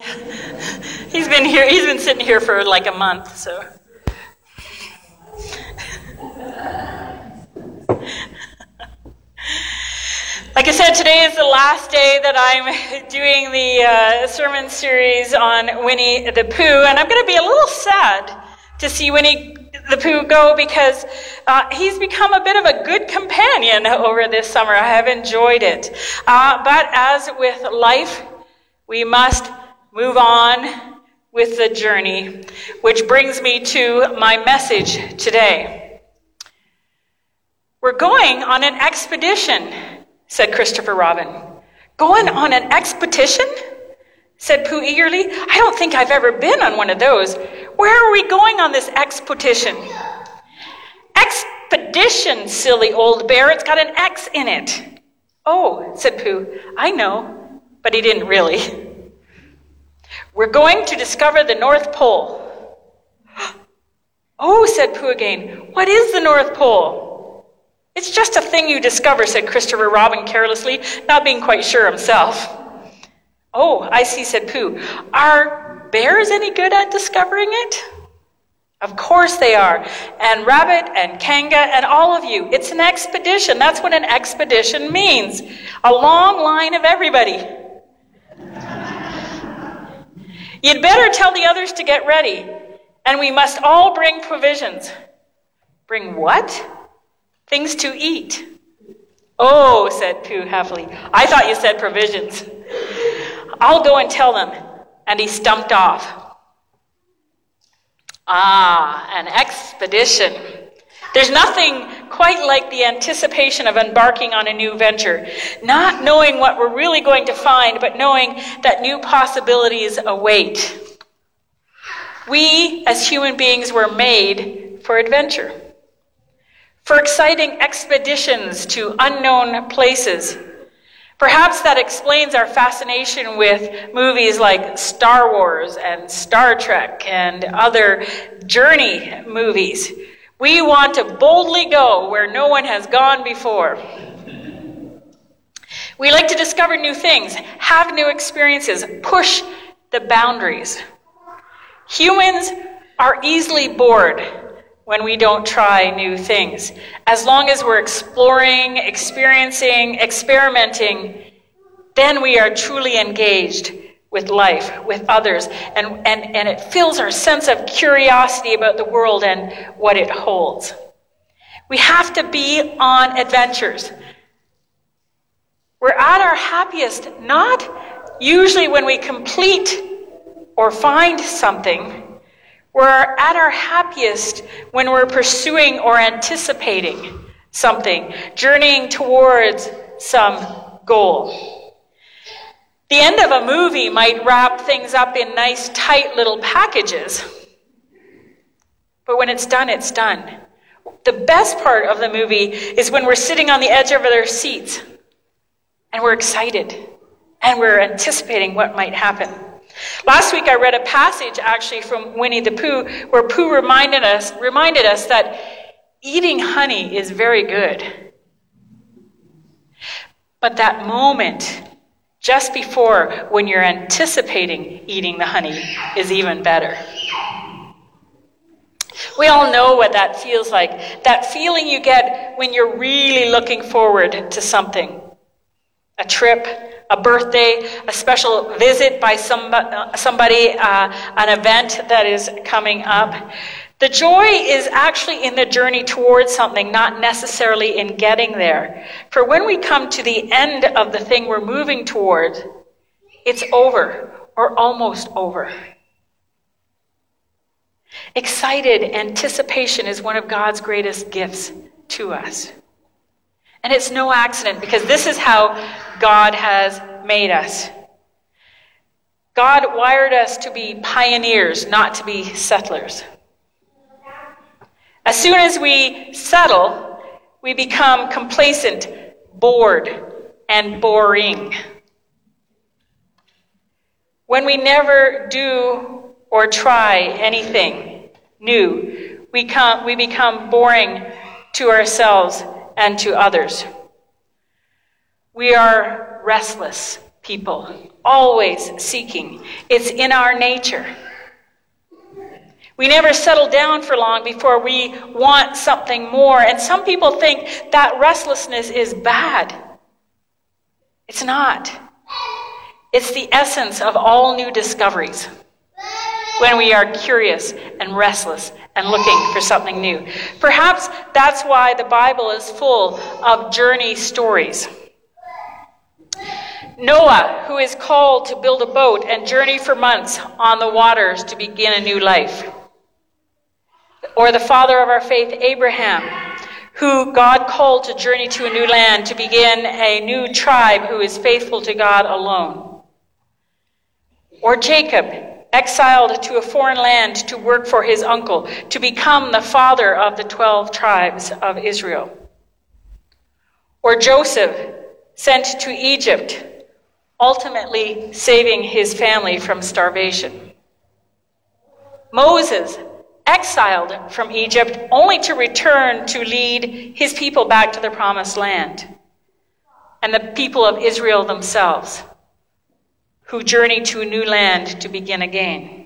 He's been sitting here for like a month, so. Like I said, today is the last day that I'm doing the sermon series on Winnie the Pooh, and I'm going to be a little sad to see Winnie the Pooh go because he's become a bit of a good companion over this summer. I have enjoyed it. But as with life, we must move on with the journey, which brings me to my message today. We're going on an expedition, said Christopher Robin. Going on an expedition? Said Pooh eagerly. I don't think I've ever been on one of those. Where are we going on this expedition? Expedition, silly old bear. It's got an X in it. Oh, said Pooh. I know, but he didn't really. We're going to discover the North Pole. Oh, said Pooh again. What is the North Pole? It's just a thing you discover, said Christopher Robin carelessly, not being quite sure himself. Oh, I see, said Pooh. Are bears any good at discovering it? Of course they are. And Rabbit and Kanga and all of you. It's an expedition. That's what an expedition means. A long line of everybody. You'd better tell the others to get ready. And we must all bring provisions. Bring what? Things to eat. Oh, said Pooh happily. I thought you said provisions. I'll go and tell them. And he stumped off. Ah, an expedition. There's nothing quite like the anticipation of embarking on a new venture. Not knowing what we're really going to find, but knowing that new possibilities await. We, as human beings, were made for adventure. For exciting expeditions to unknown places. Perhaps that explains our fascination with movies like Star Wars and Star Trek and other journey movies. We want to boldly go where no one has gone before. We like to discover new things, have new experiences, push the boundaries. Humans are easily bored when we don't try new things. As long as we're exploring, experiencing, experimenting, then we are truly engaged with life, with others, and it fills our sense of curiosity about the world and what it holds. We have to be on adventures. We're at our happiest, not usually when we complete or find something. We're at our happiest when we're pursuing or anticipating something, journeying towards some goal. The end of a movie might wrap things up in nice, tight little packages. But when it's done, it's done. The best part of the movie is when we're sitting on the edge of our seats and we're excited and we're anticipating what might happen. Last week I read a passage actually from Winnie the Pooh where Pooh reminded us that eating honey is very good. But that moment just before when you're anticipating eating the honey is even better. We all know what that feels like. That feeling you get when you're really looking forward to something. A trip, a birthday, a special visit by somebody, an event that is coming up. The joy is actually in the journey towards something, not necessarily in getting there. For when we come to the end of the thing we're moving towards, it's over or almost over. Excited anticipation is one of God's greatest gifts to us. And it's no accident because this is how God has made us. God wired us to be pioneers, not to be settlers. As soon as we settle, we become complacent, bored, and boring. When we never do or try anything new, we become boring to ourselves and to others. We are restless people, always seeking. It's in our nature. We never settle down for long before we want something more. And some people think that restlessness is bad. It's not. It's the essence of all new discoveries. When we are curious and restless and looking for something new. Perhaps that's why the Bible is full of journey stories. Noah, who is called to build a boat and journey for months on the waters to begin a new life. Or the father of our faith, Abraham, who God called to journey to a new land to begin a new tribe who is faithful to God alone. Or Jacob, exiled to a foreign land to work for his uncle, to become the father of the 12 tribes of Israel. Or Joseph, sent to Egypt, ultimately saving his family from starvation. Moses, exiled from Egypt, only to return to lead his people back to the promised land. And the people of Israel themselves, who journey to a new land to begin again.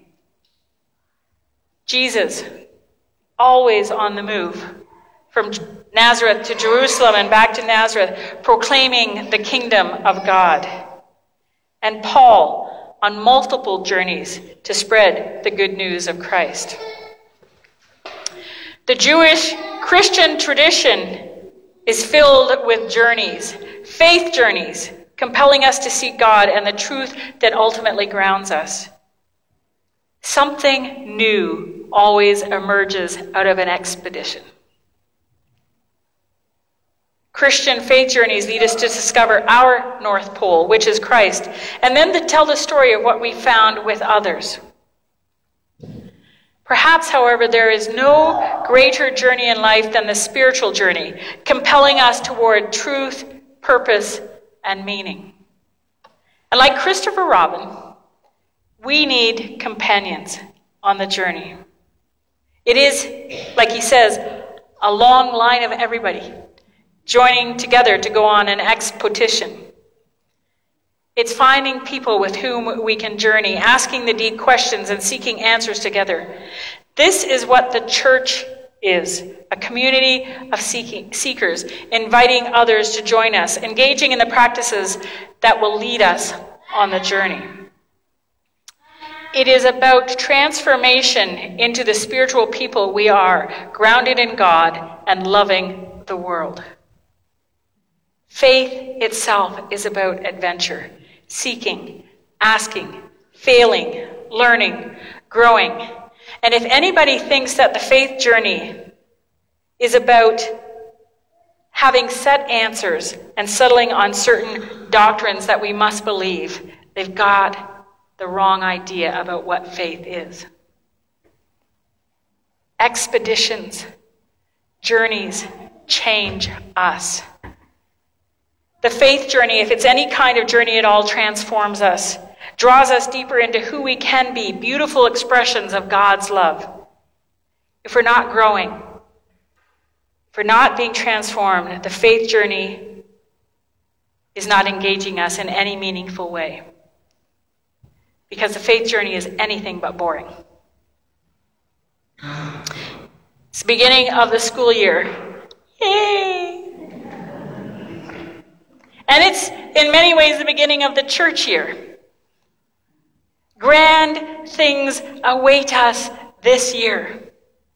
Jesus, always on the move, from Nazareth to Jerusalem and back to Nazareth, proclaiming the kingdom of God. And Paul, on multiple journeys to spread the good news of Christ. The Jewish Christian tradition is filled with journeys, faith journeys, compelling us to seek God and the truth that ultimately grounds us. Something new always emerges out of an expedition. Christian faith journeys lead us to discover our North Pole, which is Christ, and then to tell the story of what we found with others. Perhaps, however, there is no greater journey in life than the spiritual journey, compelling us toward truth, purpose, and meaning. And like Christopher Robin, we need companions on the journey. It is, like he says, a long line of everybody joining together to go on an expedition. It's finding people with whom we can journey, asking the deep questions and seeking answers together. This is what the church is, a community of seekers, inviting others to join us, engaging in the practices that will lead us on the journey. It is about transformation into the spiritual people we are, grounded in God and loving the world. Faith itself is about adventure, seeking, asking, failing, learning, growing. And if anybody thinks that the faith journey is about having set answers and settling on certain doctrines that we must believe, they've got the wrong idea about what faith is. Expeditions, journeys change us. The faith journey, if it's any kind of journey at all, transforms us, draws us deeper into who we can be, beautiful expressions of God's love. If we're not growing, if we're not being transformed, the faith journey is not engaging us in any meaningful way. Because the faith journey is anything but boring. It's the beginning of the school year. Yay! And it's, in many ways, the beginning of the church year. Grand things await us this year.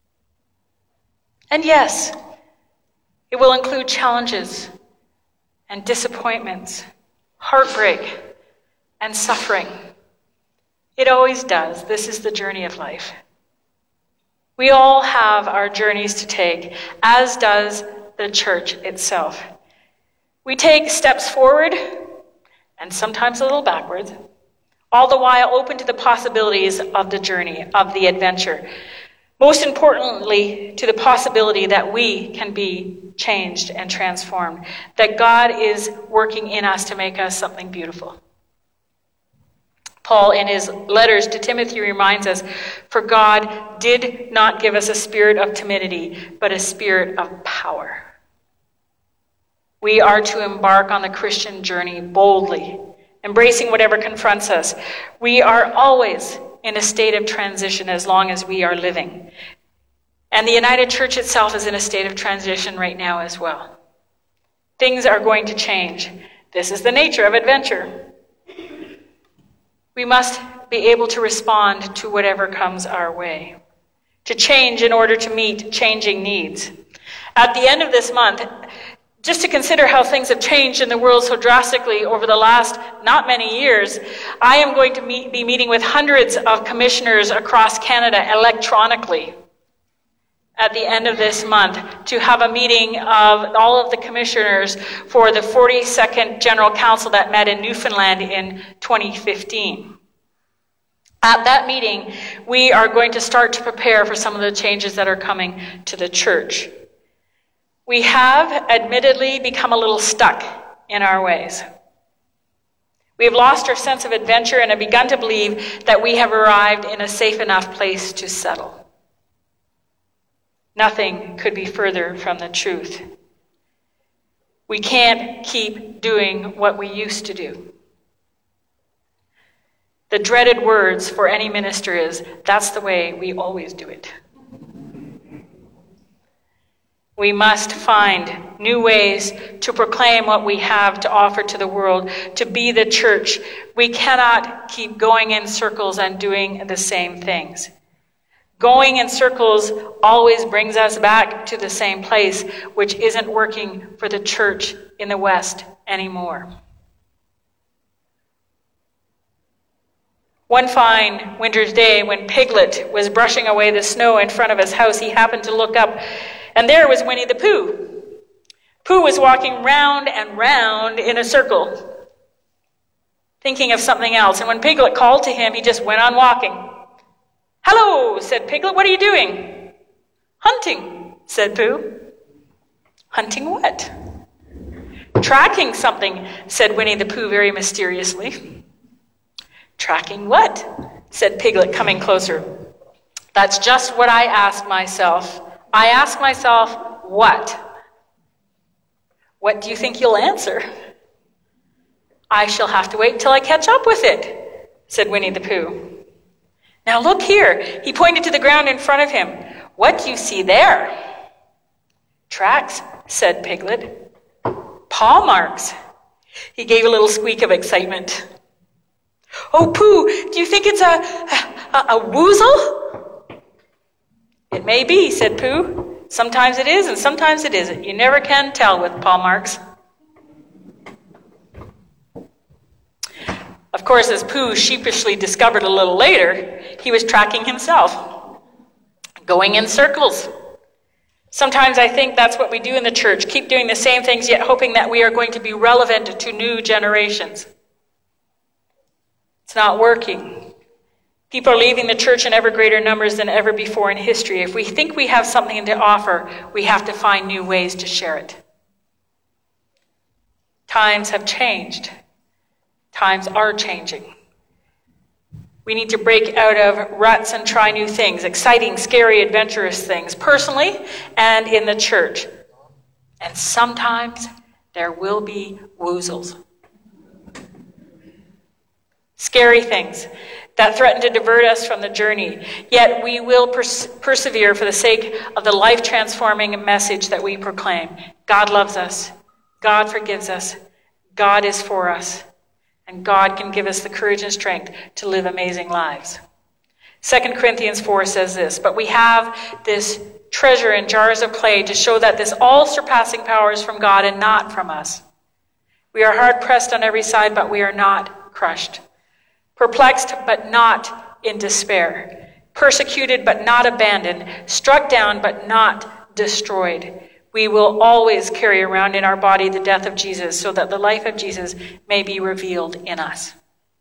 And yes, it will include challenges and disappointments, heartbreak and suffering. It always does. This is the journey of life. We all have our journeys to take, as does the church itself. We take steps forward and sometimes a little backwards, all the while open to the possibilities of the journey, of the adventure. Most importantly, to the possibility that we can be changed and transformed, that God is working in us to make us something beautiful. Paul, in his letters to Timothy, reminds us, "For God did not give us a spirit of timidity, but a spirit of power." We are to embark on the Christian journey boldly, embracing whatever confronts us. We are always in a state of transition as long as we are living. And the United Church itself is in a state of transition right now as well. Things are going to change. This is the nature of adventure. We must be able to respond to whatever comes our way, to change in order to meet changing needs. At the end of this month, just to consider how things have changed in the world so drastically over the last not many years, I am going to be meeting with hundreds of commissioners across Canada electronically at the end of this month to have a meeting of all of the commissioners for the 42nd General Council that met in Newfoundland in 2015. At that meeting, we are going to start to prepare for some of the changes that are coming to the church. We have admittedly become a little stuck in our ways. We have lost our sense of adventure and have begun to believe that we have arrived in a safe enough place to settle. Nothing could be further from the truth. We can't keep doing what we used to do. The dreaded words for any minister is, "That's the way we always do it." We must find new ways to proclaim what we have to offer to the world, to be the church. We cannot keep going in circles and doing the same things. Going in circles always brings us back to the same place, which isn't working for the church in the West anymore. One fine winter's day, when Piglet was brushing away the snow in front of his house, he happened to look up, and there was Winnie the Pooh. Pooh was walking round and round in a circle, thinking of something else, and when Piglet called to him, he just went on walking. "Hello," said Piglet, "what are you doing?" "Hunting," said Pooh. "Hunting what?" "Tracking something," said Winnie the Pooh very mysteriously. "Tracking what?" said Piglet, coming closer. "That's just what I ask myself. I ask myself, what? What do you think you'll answer?" "I shall have to wait till I catch up with it," said Winnie the Pooh. "Now look here." He pointed to the ground in front of him. "What do you see there?" "Tracks," said Piglet. "Paw marks." He gave a little squeak of excitement. "Oh, Pooh, do you think it's a woozle?" "It may be," said Pooh. "Sometimes it is and sometimes it isn't. You never can tell with paw marks." Of course, as Pooh sheepishly discovered a little later, he was tracking himself, going in circles. Sometimes I think that's what we do in the church, keep doing the same things, yet hoping that we are going to be relevant to new generations. It's not working. People are leaving the church in ever greater numbers than ever before in history. If we think we have something to offer, we have to find new ways to share it. Times have changed. Times are changing. We need to break out of ruts and try new things, exciting, scary, adventurous things, personally and in the church. And sometimes there will be woozles. Scary things that threaten to divert us from the journey. Yet we will persevere for the sake of the life-transforming message that we proclaim. God loves us. God forgives us. God is for us. And God can give us the courage and strength to live amazing lives. 2 Corinthians 4 says this, "But we have this treasure in jars of clay to show that this all-surpassing power is from God and not from us. We are hard-pressed on every side, but we are not crushed. Perplexed, but not in despair. Persecuted, but not abandoned. Struck down, but not destroyed. We will always carry around in our body the death of Jesus, so that the life of Jesus may be revealed in us."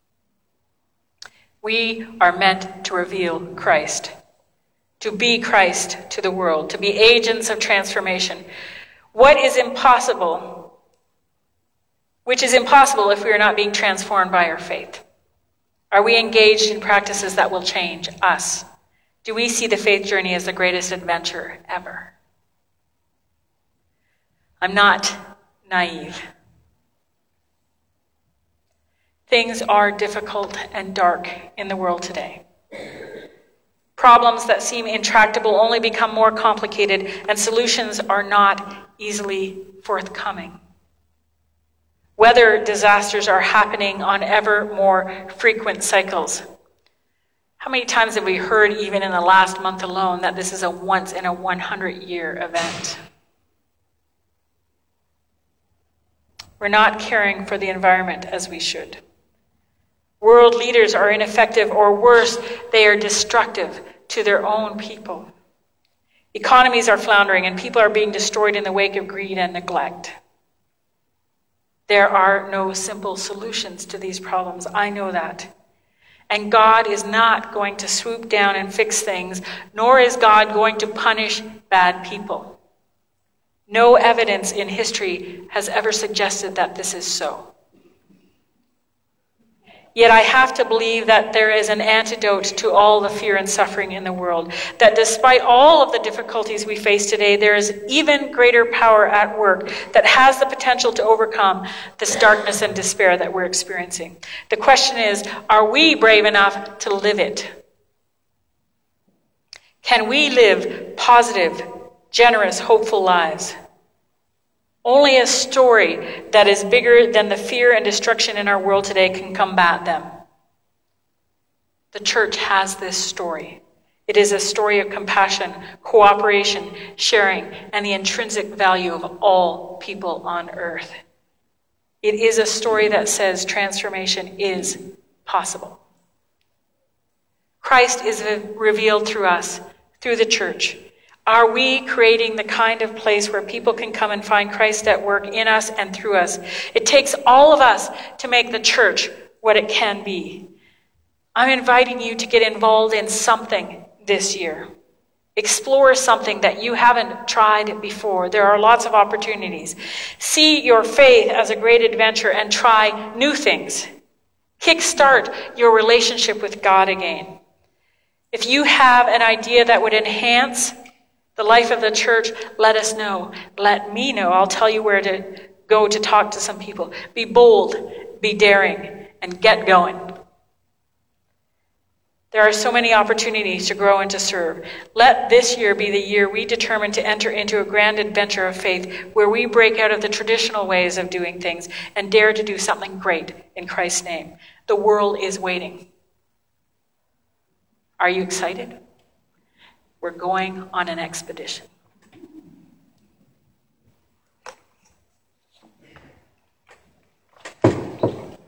We are meant to reveal Christ, to be Christ to the world, to be agents of transformation. What is impossible, which is impossible if we are not being transformed by our faith? Are we engaged in practices that will change us? Do we see the faith journey as the greatest adventure ever? I'm not naive. Things are difficult and dark in the world today. Problems that seem intractable only become more complicated, and solutions are not easily forthcoming. Weather disasters are happening on ever more frequent cycles. How many times have we heard, even in the last month alone, that this is a once in a 100-year event? We're not caring for the environment as we should. World leaders are ineffective, or worse, they are destructive to their own people. Economies are floundering, and people are being destroyed in the wake of greed and neglect. There are no simple solutions to these problems. I know that. And God is not going to swoop down and fix things, nor is God going to punish bad people. No evidence in history has ever suggested that this is so. Yet I have to believe that there is an antidote to all the fear and suffering in the world. That despite all of the difficulties we face today, there is even greater power at work that has the potential to overcome this darkness and despair that we're experiencing. The question is, are we brave enough to live it? Can we live positive, generous, hopeful lives? Only a story that is bigger than the fear and destruction in our world today can combat them. The church has this story. It is a story of compassion, cooperation, sharing, and the intrinsic value of all people on earth. It is a story that says transformation is possible. Christ is revealed through us, through the church. Are we creating the kind of place where people can come and find Christ at work in us and through us? It takes all of us to make the church what it can be. I'm inviting you to get involved in something this year. Explore something that you haven't tried before. There are lots of opportunities. See your faith as a great adventure and try new things. Kickstart your relationship with God again. If you have an idea that would enhance the life of the church, let us know. Let me know. I'll tell you where to go to talk to some people. Be bold, be daring, and get going. There are so many opportunities to grow and to serve. Let this year be the year we determine to enter into a grand adventure of faith where we break out of the traditional ways of doing things and dare to do something great in Christ's name. The world is waiting. Are you excited? We're going on an expedition.